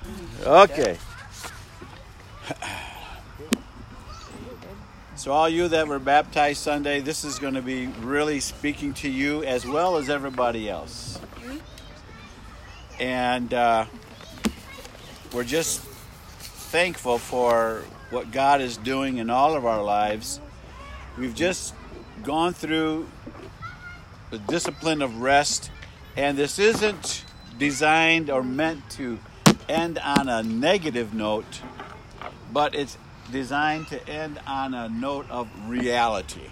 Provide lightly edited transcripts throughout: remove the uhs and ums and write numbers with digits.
Okay. So all you that were baptized Sunday, this is going to be really speaking to you as well as everybody else. And we're just thankful for what God is doing in all of our lives. We've just gone through the discipline of rest, and this isn't designed or meant to end on a negative note, but it's designed to end on a note of reality.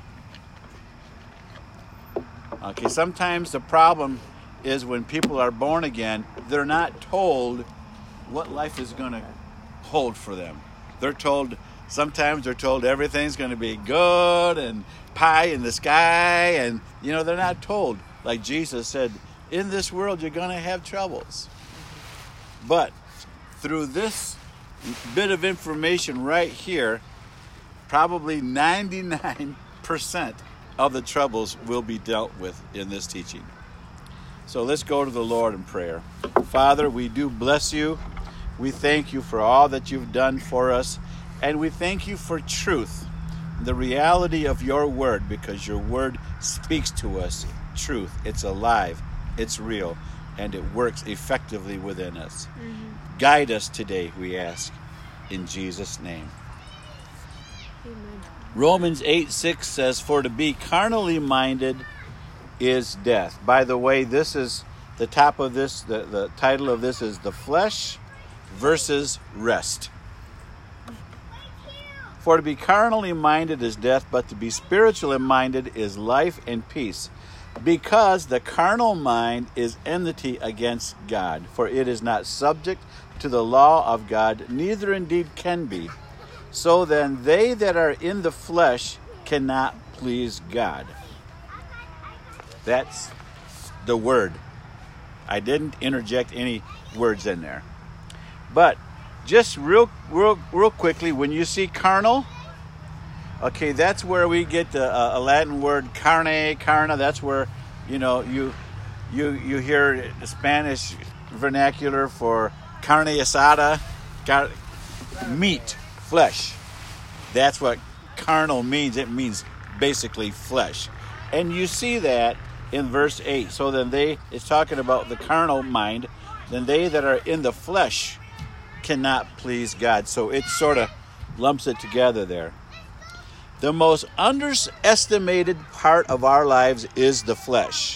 Okay, sometimes the problem is when people are born again, they're not told what life is going to hold for them. Sometimes they're told everything's going to be good and pie in the sky, and they're not told, like Jesus said, in this world you're going to have troubles. But through this bit of information right here, probably 99% of the troubles will be dealt with in this teaching. So let's go to the Lord in prayer. Father, we do bless you. We thank you for all that you've done for us. And we thank you for truth, the reality of your word, because your word speaks to us truth. It's alive, it's real, and it works effectively within us. Guide us today, we ask, in Jesus' name. Amen. Romans 8:6 says, "For to be carnally minded is death." By the way, this is the top of this, the title of this is The Flesh versus Rest. For to be carnally minded is death, but to be spiritually minded is life and peace. Because the carnal mind is enmity against God, for it is not subject to the law of God, neither indeed can be. So then they that are in the flesh cannot please God. That's the word. I didn't interject any words in there. But just real quickly, when you see carnal, okay, that's where we get a Latin word carna. That's where you hear the Spanish vernacular for carne asada, meat, flesh. That's what carnal means. It means basically flesh. And you see that in verse 8. So then it's talking about the carnal mind. Then they that are in the flesh cannot please God. So it sort of lumps it together there. The most underestimated part of our lives is the flesh.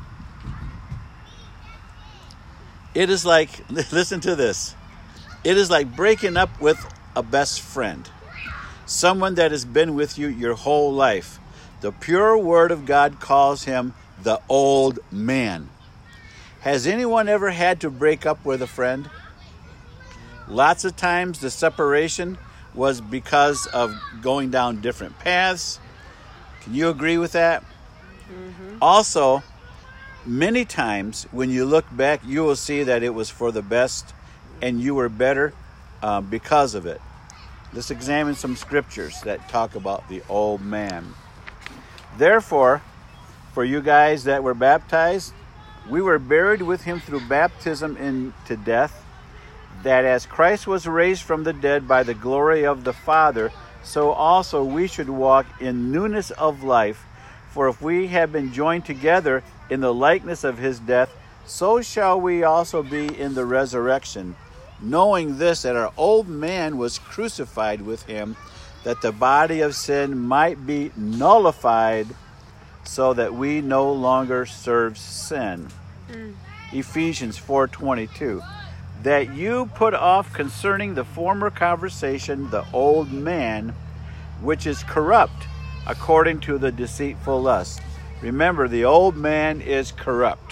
It is like, listen to this. It is like breaking up with a best friend. Someone that has been with you your whole life. The pure word of God calls him the old man. Has anyone ever had to break up with a friend? Lots of times the separation was because of going down different paths. Can you agree with that? Mm-hmm. Also, many times when you look back, you will see that it was for the best and you were better because of it. Let's examine some scriptures that talk about the old man. Therefore, for you guys that were baptized, we were buried with him through baptism into death, that as Christ was raised from the dead by the glory of the Father, so also we should walk in newness of life. For if we have been joined together in the likeness of his death, so shall we also be in the resurrection. Knowing this, that our old man was crucified with him, that the body of sin might be nullified, so that we no longer serve sin. Ephesians 4:22. That you put off concerning the former conversation the old man, which is corrupt according to the deceitful lust. Remember, the old man is corrupt.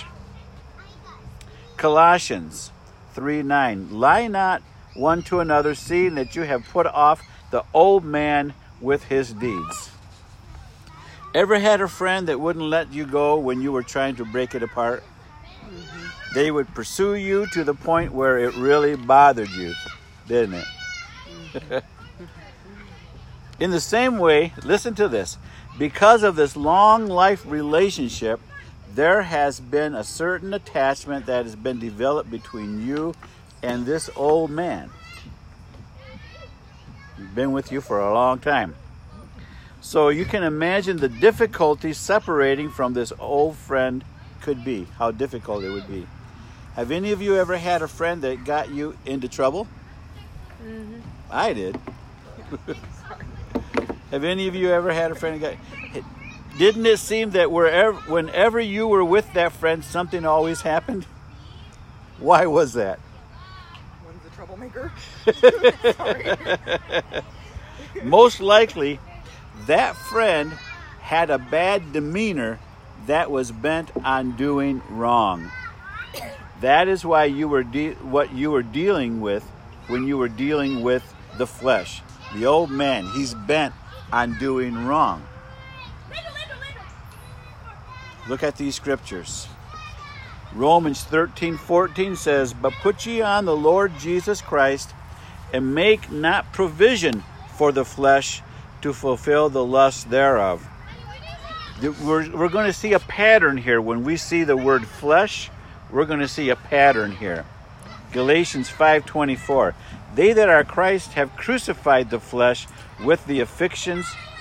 Colossians 3:9. Lie not one to another, seeing that you have put off the old man with his deeds. Ever had a friend that wouldn't let you go when you were trying to break it apart? Mm-hmm. They would pursue you to the point where it really bothered you, didn't it? Mm-hmm. In the same way, listen to this. Because of this long life relationship, there has been a certain attachment that has been developed between you and this old man. He's been with you for a long time. So you can imagine the difficulty separating from this old friend could be, how difficult it would be. Have any of you ever had a friend that got you into trouble? Mm-hmm. I did. Have any of you ever had a friend that got... Didn't it seem that whenever you were with that friend, something always happened? Why was that? One's a troublemaker. Sorry. Most likely, that friend had a bad demeanor that was bent on doing wrong. That is why you were what you were dealing with when you were dealing with the flesh. The old man, he's bent on doing wrong. Look at these scriptures. Romans 13:14 says, "But put ye on the Lord Jesus Christ, and make not provision for the flesh to fulfill the lust thereof." We're going to see a pattern here. When we see the word flesh, we're going to see a pattern here. Galatians 5:24, "They that are Christ have crucified the flesh with the affections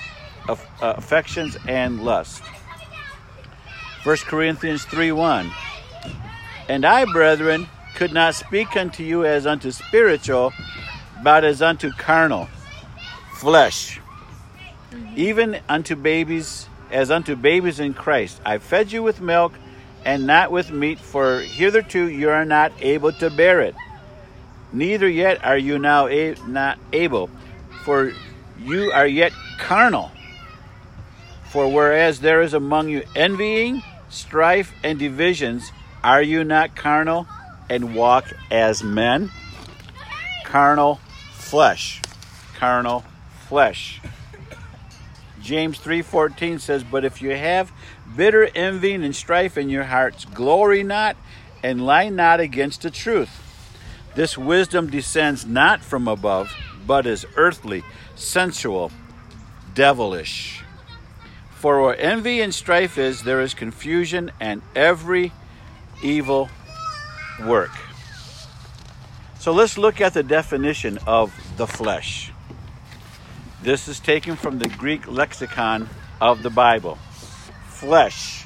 and lust." 1 Corinthians 3:1, "And I, brethren, could not speak unto you as unto spiritual, but as unto carnal, flesh, even unto babies, as unto babies in Christ. I fed you with milk, and not with meat, for hitherto you are not able to bear it. Neither yet are you now not able, for you are yet carnal. For whereas there is among you envying, strife, and divisions, are you not carnal and walk as men?" Carnal flesh. Carnal flesh. James 3:14 says, "But if you have bitter envying and strife in your hearts, glory not and lie not against the truth. This wisdom descends not from above, but is earthly, sensual, devilish. For where envy and strife is, there is confusion and every evil work." So let's look at the definition of the flesh. This is taken from the Greek lexicon of the Bible. Flesh.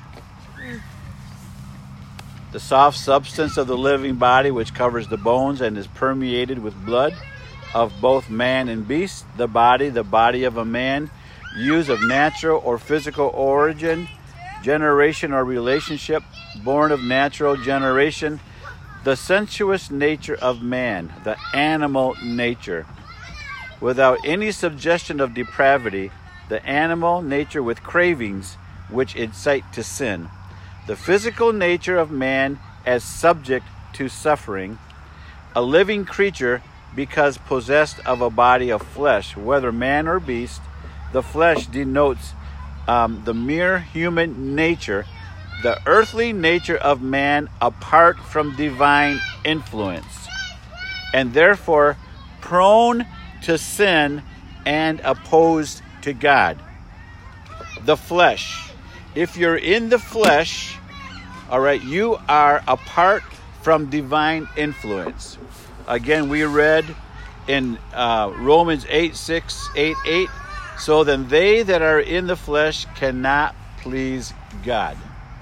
The soft substance of the living body which covers the bones and is permeated with blood of both man and beast. The body of a man, used of natural or physical origin, generation or relationship, born of natural generation. The sensuous nature of man, the animal nature, without any suggestion of depravity, the animal nature with cravings which incite to sin. The physical nature of man as subject to suffering, a living creature because possessed of a body of flesh, whether man or beast. The flesh denotes the mere human nature, the earthly nature of man apart from divine influence, and therefore prone to sin and opposed to God. The flesh. If you're in the flesh, all right, you are apart from divine influence. Again, we read in Romans 8:6, 8. So then they that are in the flesh cannot please God.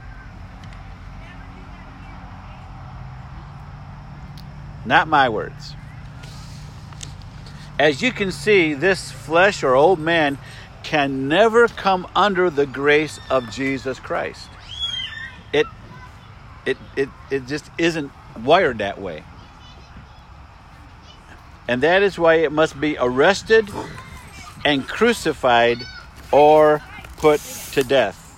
Not my words. As you can see, this flesh or old man can never come under the grace of Jesus Christ. It just isn't wired that way. And that is why it must be arrested and crucified or put to death.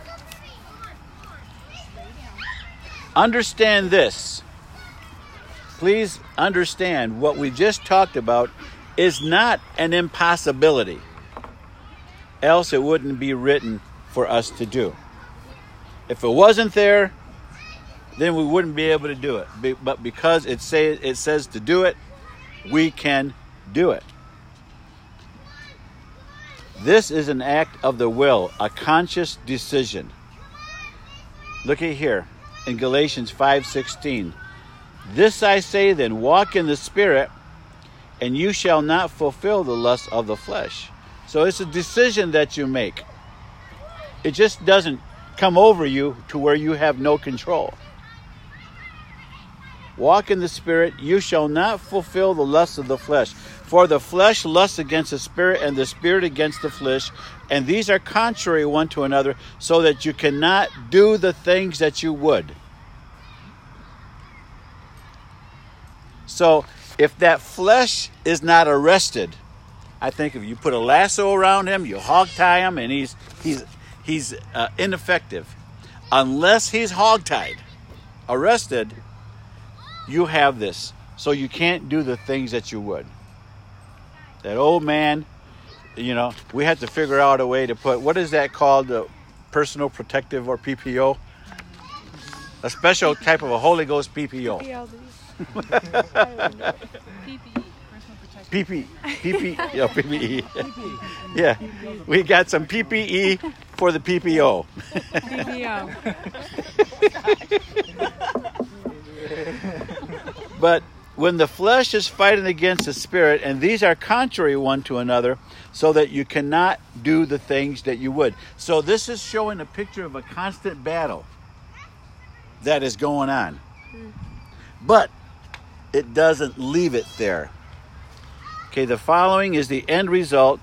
Understand this. Please understand what we just talked about is not an impossibility. Else it wouldn't be written for us to do. If it wasn't there, then we wouldn't be able to do it. But because it says to do it, we can do it. This is an act of the will, a conscious decision. Look at here in Galatians 5:16. This I say then, walk in the Spirit, and you shall not fulfill the lust of the flesh. So it's a decision that you make. It just doesn't come over you to where you have no control. Walk in the Spirit, you shall not fulfill the lust of the flesh. For the flesh lusts against the Spirit, and the Spirit against the flesh. And these are contrary one to another, so that you cannot do the things that you would. So, if that flesh is not arrested, I think if you put a lasso around him, you hog tie him, and he's ineffective. Unless he's hogtied, arrested, you have this. So you can't do the things that you would. That old man, we have to figure out a way to put, what is that called? Personal protective or PPO? A special type of a Holy Ghost PPO. PLD. PPE. Yeah, PPE. Yeah, we got some PPE for the PPO. PPO. But when the flesh is fighting against the Spirit, and these are contrary one to another, so that you cannot do the things that you would. So this is showing a picture of a constant battle that is going on. But it doesn't leave it there. Okay, the following is the end result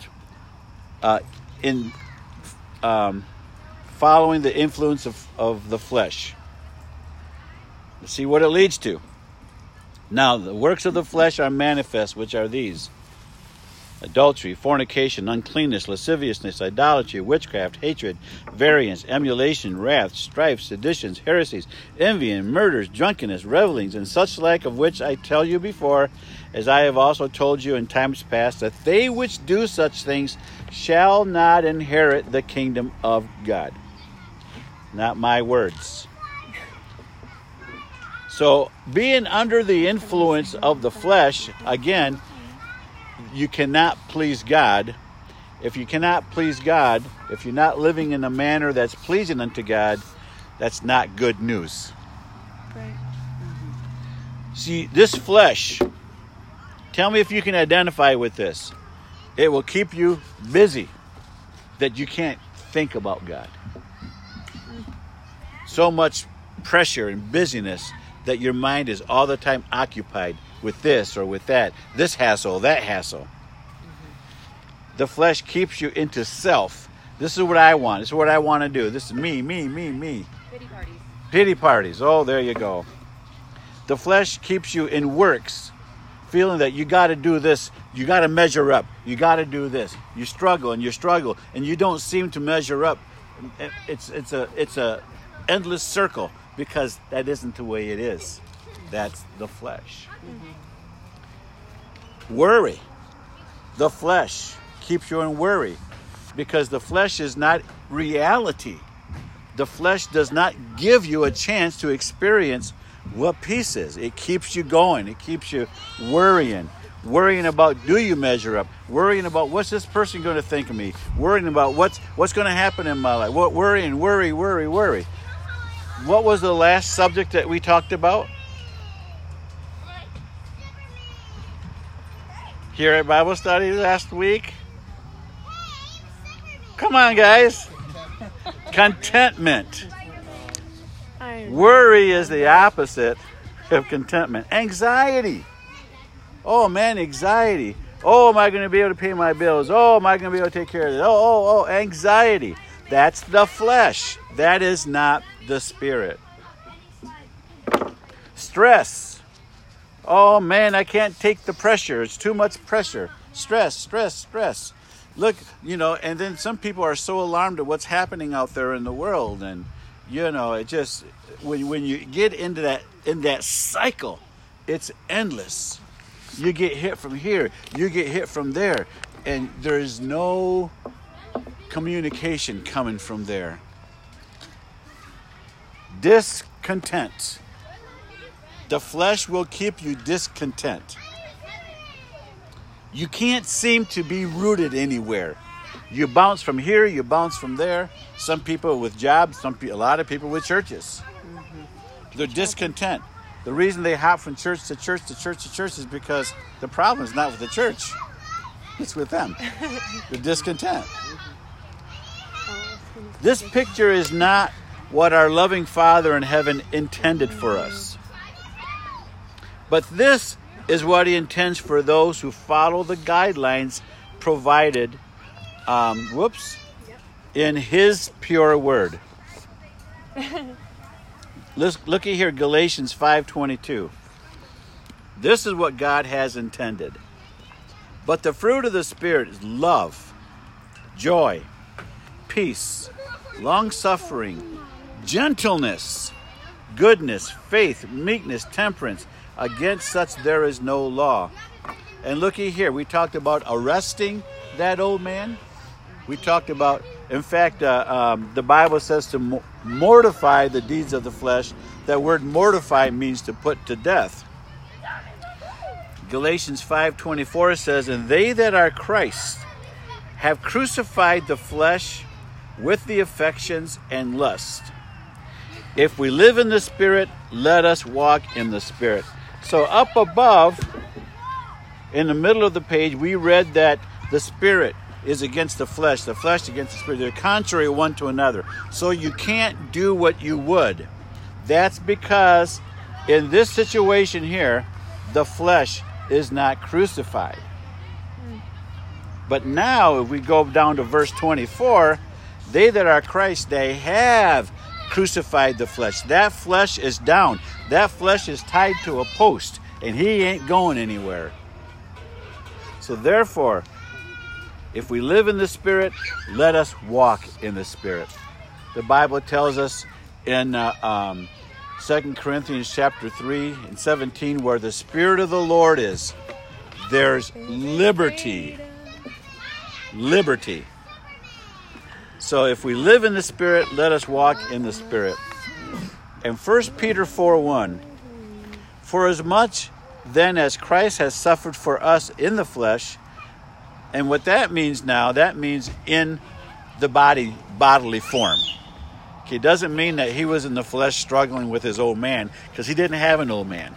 in following the influence of the flesh. Let's see what it leads to. Now, the works of the flesh are manifest, which are these: adultery, fornication, uncleanness, lasciviousness, idolatry, witchcraft, hatred, variance, emulation, wrath, strife, seditions, heresies, envy, murders, drunkenness, revelings, and such like, of which I tell you before, as I have also told you in times past, that they which do such things shall not inherit the kingdom of God. Not my words. So, being under the influence of the flesh, again, you cannot please God. If you cannot please God, if you're not living in a manner that's pleasing unto God, that's not good news. Right. See, this flesh, tell me if you can identify with this. It will keep you busy that you can't think about God. So much pressure and busyness that your mind is all the time occupied with this or with that. This hassle, that hassle. The flesh keeps you into self. This is what I want. This is what I want to do. This is me. Pity parties. Pity parties. Oh, there you go. The flesh keeps you in works, feeling that you got to do this. You got to measure up. You got to do this. You struggle, and you don't seem to measure up. It's a endless circle, because that isn't the way it is. That's the flesh. Worry. The flesh keeps you in worry, because the flesh is not reality. The flesh does not give you a chance to experience what peace is. It keeps you going. It keeps you worrying about, do you measure up? Worrying about, what's this person going to think of me? Worrying about what's going to happen in my life. Worry. What was the last subject that we talked about? Here at Bible study last week? Come on, guys. Contentment. Worry is the opposite of contentment. Anxiety. Oh, man, anxiety. Oh, am I going to be able to pay my bills? Oh, am I going to be able to take care of this? Oh, anxiety. That's the flesh. That is not the Spirit. Stress. Oh, man, I can't take the pressure. It's too much pressure. Stress. Look, and then some people are so alarmed at what's happening out there in the world. And, it just, when you get into that cycle, it's endless. You get hit from here. You get hit from there. And there's no communication coming from there. Discontent. The flesh will keep you discontent. You can't seem to be rooted anywhere. You bounce from here, you bounce from there. Some people with jobs, a lot of people with churches. They're discontent. The reason they hop from church to church to church to church is because the problem is not with the church. It's with them. They're discontent. This picture is not what our loving Father in heaven intended for us. But this is what he intends for those who follow the guidelines provided in his pure word. Let's look at here, Galatians 5:22. This is what God has intended. But the fruit of the Spirit is love, joy, peace, long-suffering, gentleness, goodness, faith, meekness, temperance. Against such there is no law. And looky here, we talked about arresting that old man. We talked about, in fact, the Bible says to mortify the deeds of the flesh. That word mortify means to put to death. Galatians 5:24 says, and they that are Christ have crucified the flesh with the affections and lust. If we live in the Spirit, let us walk in the Spirit. So up above, in the middle of the page, we read that the Spirit is against the flesh against the Spirit. They're contrary one to another. So you can't do what you would. That's because in this situation here, the flesh is not crucified. But now, if we go down to verse 24, they that are Christ, they have crucified the flesh. That flesh is down. That flesh is tied to a post, and he ain't going anywhere. So therefore, if we live in the Spirit, let us walk in the Spirit. The Bible tells us in 2 Corinthians chapter 3 and 17, where the Spirit of the Lord is, there's liberty. Liberty. So if we live in the Spirit, let us walk in the Spirit. And 1 Peter 4:1, for as much then as Christ has suffered for us in the flesh, and what that means now, that means in the bodily form. Okay, it doesn't mean that he was in the flesh struggling with his old man, because he didn't have an old man.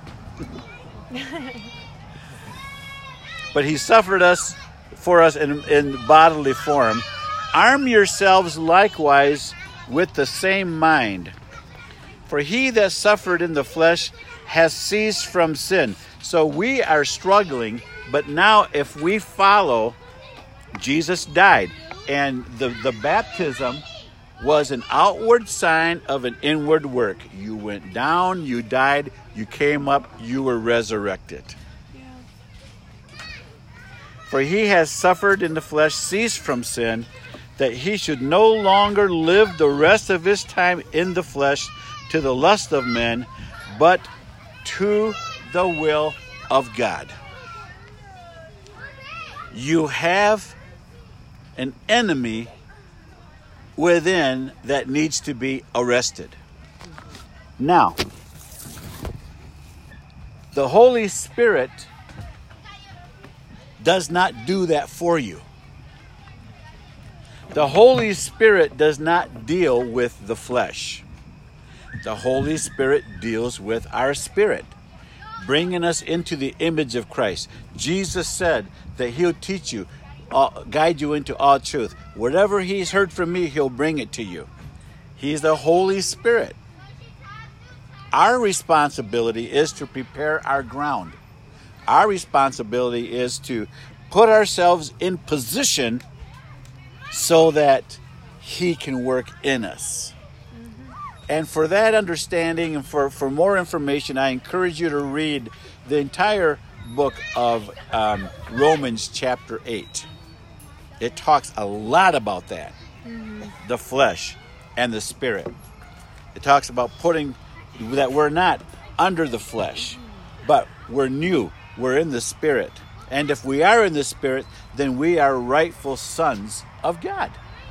But he suffered for us in bodily form. Arm yourselves likewise with the same mind. For he that suffered in the flesh has ceased from sin. So we are struggling, but now if we follow, Jesus died. And the baptism was an outward sign of an inward work. You went down, you died, you came up, you were resurrected. For he has suffered in the flesh, ceased from sin, that he should no longer live the rest of his time in the flesh to the lust of men, but to the will of God. You have an enemy within that needs to be arrested. Now, the Holy Spirit does not do that for you. The Holy Spirit does not deal with the flesh. The Holy Spirit deals with our spirit, bringing us into the image of Christ. Jesus said that he'll teach you, guide you into all truth. Whatever he's heard from me, he'll bring it to you. He's the Holy Spirit. Our responsibility is to prepare our ground. Our responsibility is to put ourselves in position so that he can work in us. And for that understanding and for more information, I encourage you to read the entire book of Romans chapter 8. It talks a lot about that, the flesh and the spirit. It talks about putting that we're not under the flesh, but we're new. We're in the Spirit. And if we are in the Spirit, then we are rightful sons of God.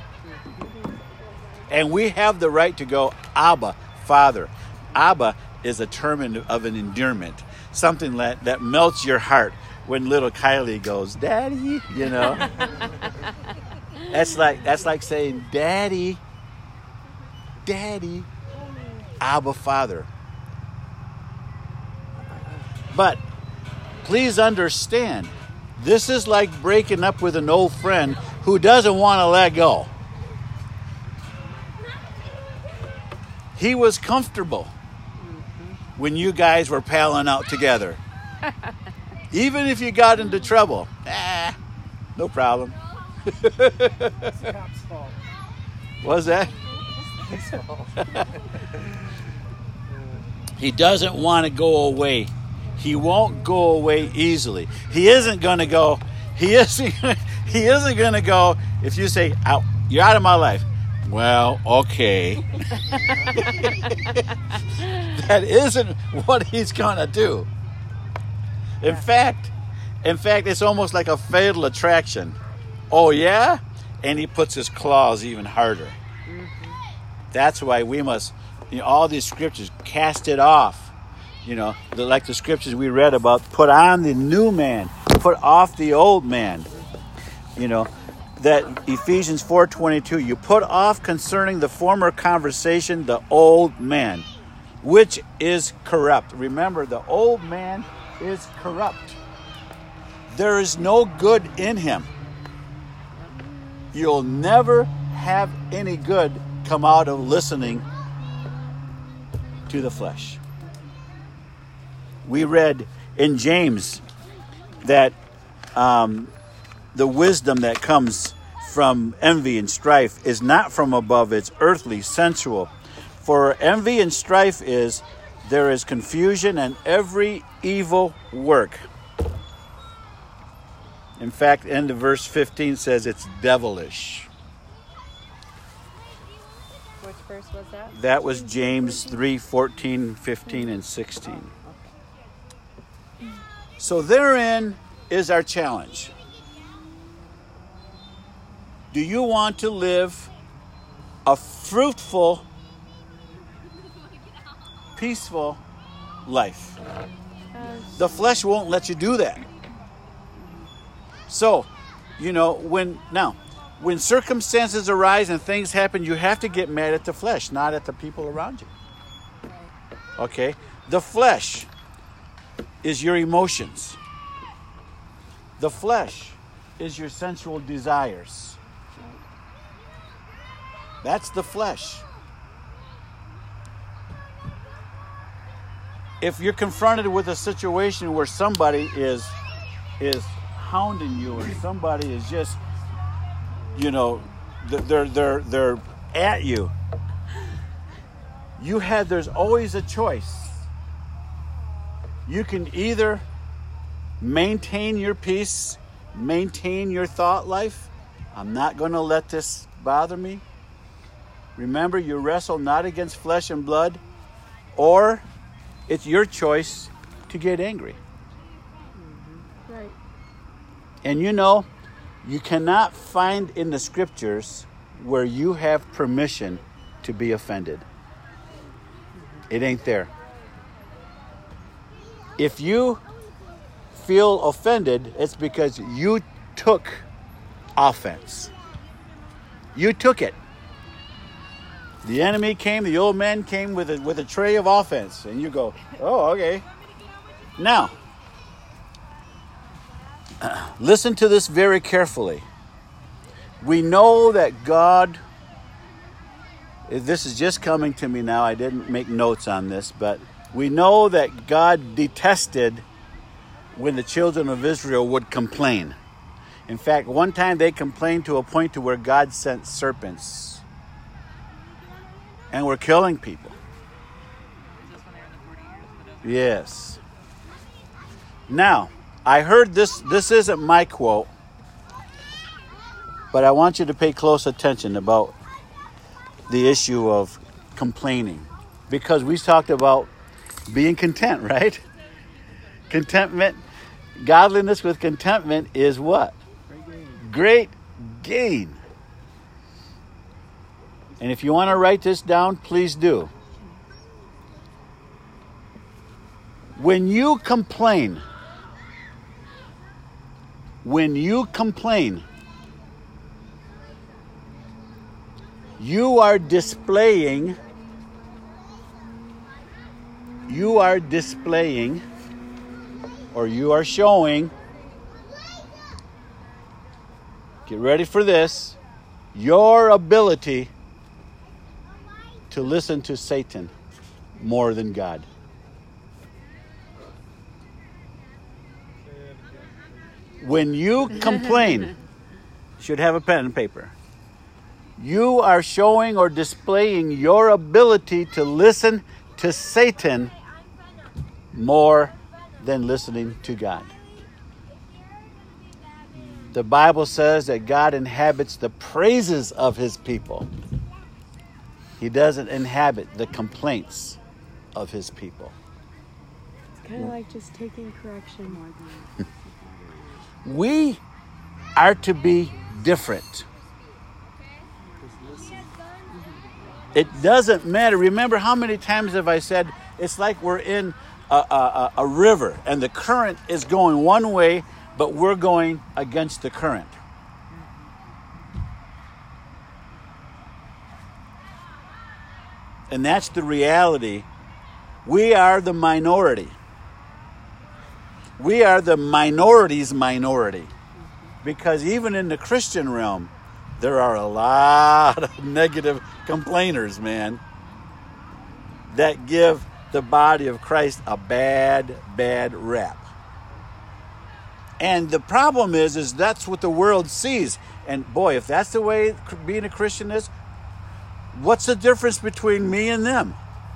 And we have the right to go, Abba, Father. Abba is a term of an endearment, something that melts your heart when little Kylie goes, Daddy, you know. That's like saying, Daddy, Daddy, Abba, Father. But please understand, this is like breaking up with an old friend who doesn't want to let go. He was comfortable when you guys were palling out together. Even if you got into trouble, no problem. It's the cop's fault. What's that? His fault. He doesn't want to go away. He won't go away easily. He isn't going to go. He isn't going to go if you say, "Out, you're out of my life." Well, okay. That isn't what he's going to do. In fact, it's almost like a fatal attraction. Oh, yeah? And he puts his claws even harder. That's why we must, all these scriptures, cast it off. Like the scriptures we read about, put on the new man, put off the old man. That Ephesians 4:22, you put off concerning the former conversation the old man, which is corrupt. Remember, the old man is corrupt. There is no good in him. You'll never have any good come out of listening to the flesh. We read in James that the wisdom that comes from envy and strife is not from above, it's earthly, sensual. For envy and strife there is confusion and every evil work. In fact, end of verse 15 says it's devilish. Which verse was that? That was James 3:14, 15, and 16. So therein is our challenge. Do you want to live a fruitful, peaceful life? The flesh won't let you do that. So, when circumstances arise and things happen, you have to get mad at the flesh, not at the people around you. Okay? The flesh is your emotions. The flesh is your sensual desires. That's the flesh. If you're confronted with a situation where somebody is hounding you, or somebody is just, they're at you, there's always a choice. You can either maintain your peace, maintain your thought life. I'm not going to let this bother me. Remember, you wrestle not against flesh and blood, or it's your choice to get angry. Right. And you cannot find in the scriptures where you have permission to be offended. It ain't there. If you feel offended, it's because you took offense. You took it. The enemy came, the old man came with a tray of offense, and you go, oh, okay. Now, listen to this very carefully. We know that God, this is just coming to me now, I didn't make notes on this, but we know that God detested when the children of Israel would complain. In fact, one time they complained to a point to where God sent serpents and were killing people. Yes. Now, I heard this isn't my quote, but I want you to pay close attention about the issue of complaining. Because we talked about being content, right? Contentment, godliness with contentment is what? Great gain. And if you want to write this down, please do. When you complain, you are displaying or you are showing, get ready for this, your ability to listen to Satan more than God. When you complain, you should have a pen and paper. You are showing or displaying your ability to listen to Satan more than listening to God. The Bible says that God inhabits the praises of his people. He doesn't inhabit the complaints of his people. It's kind of like just taking correction more than We are to be different. It doesn't matter. Remember how many times have I said it's like we're in a river and the current is going one way, but we're going against the current. And that's the reality. We are the minority. We are the minority's minority. Because even in the Christian realm, there are a lot of negative complainers, man, that give the body of Christ a bad rap. And the problem is that's what the world sees. And boy, if that's the way being a Christian is, what's the difference between me and them?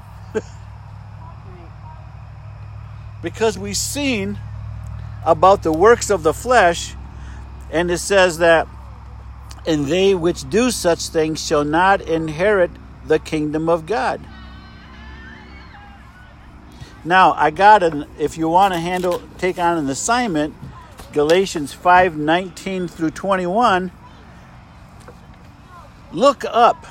Because we've seen about the works of the flesh, and it says that, and they which do such things shall not inherit the kingdom of God. Now, if you want to take on an assignment, Galatians 5:19 through 21, look up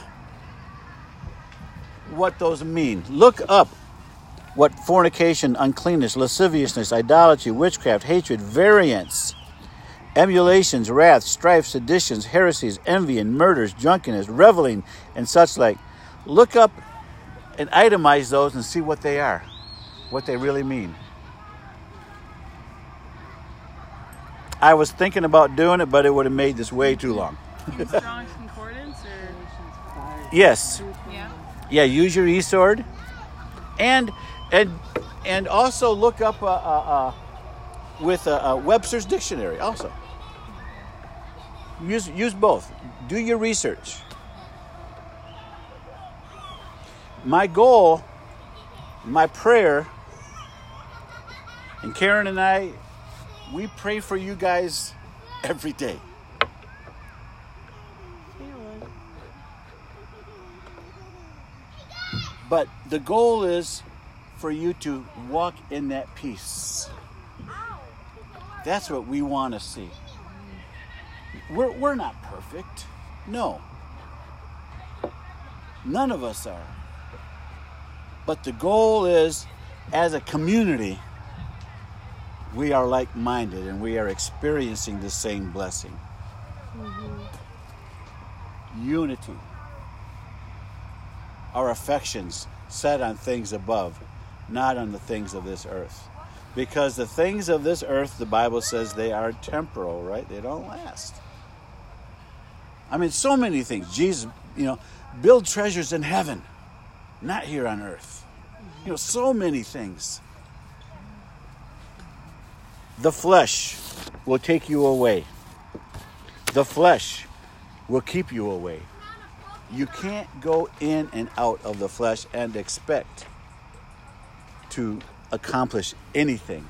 what those mean. Look up what fornication, uncleanness, lasciviousness, idolatry, witchcraft, hatred, variance, emulations, wrath, strife, seditions, heresies, envy, and murders, drunkenness, reveling, and such like. Look up and itemize those and see what they are, what they really mean. I was thinking about doing it, but it would have made this way too long. In Strong's Concordance or? Yes. Yeah. Yeah, use your eSword. And also look up with Webster's Dictionary also. Use both. Do your research. My goal, my prayer, and Karen and I, we pray for you guys every day. But the goal is for you to walk in that peace. That's what we want to see. We're not perfect. No. None of us are. But the goal is, as a community, we are like-minded and we are experiencing the same blessing. Mm-hmm. Unity. Our affections set on things above, not on the things of this earth. Because the things of this earth, the Bible says they are temporal, right? They don't last. I mean, so many things. Jesus, build treasures in heaven, not here on earth. So many things. The flesh will take you away. The flesh will keep you away. You can't go in and out of the flesh and expect to accomplish anything,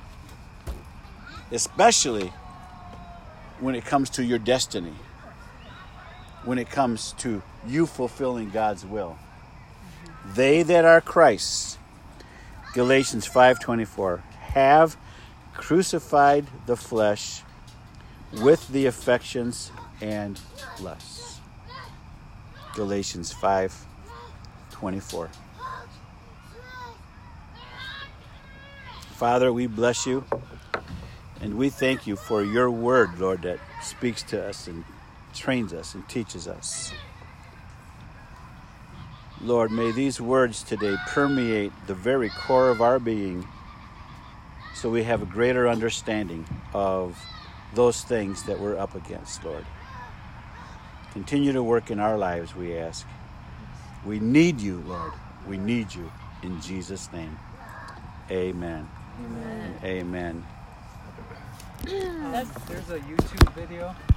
especially when it comes to your destiny, when it comes to you fulfilling God's will. They that are Christ's, Galatians 5:24, have crucified the flesh with the affections and lusts. Galatians 5:24. Father, we bless you and we thank you for your word, Lord, that speaks to us and trains us and teaches us. Lord, may these words today permeate the very core of our being so we have a greater understanding of those things that we're up against, Lord. Continue to work in our lives, we ask. We need you, Lord. We need you. In Jesus' name. Amen. Amen. Amen. There's a YouTube video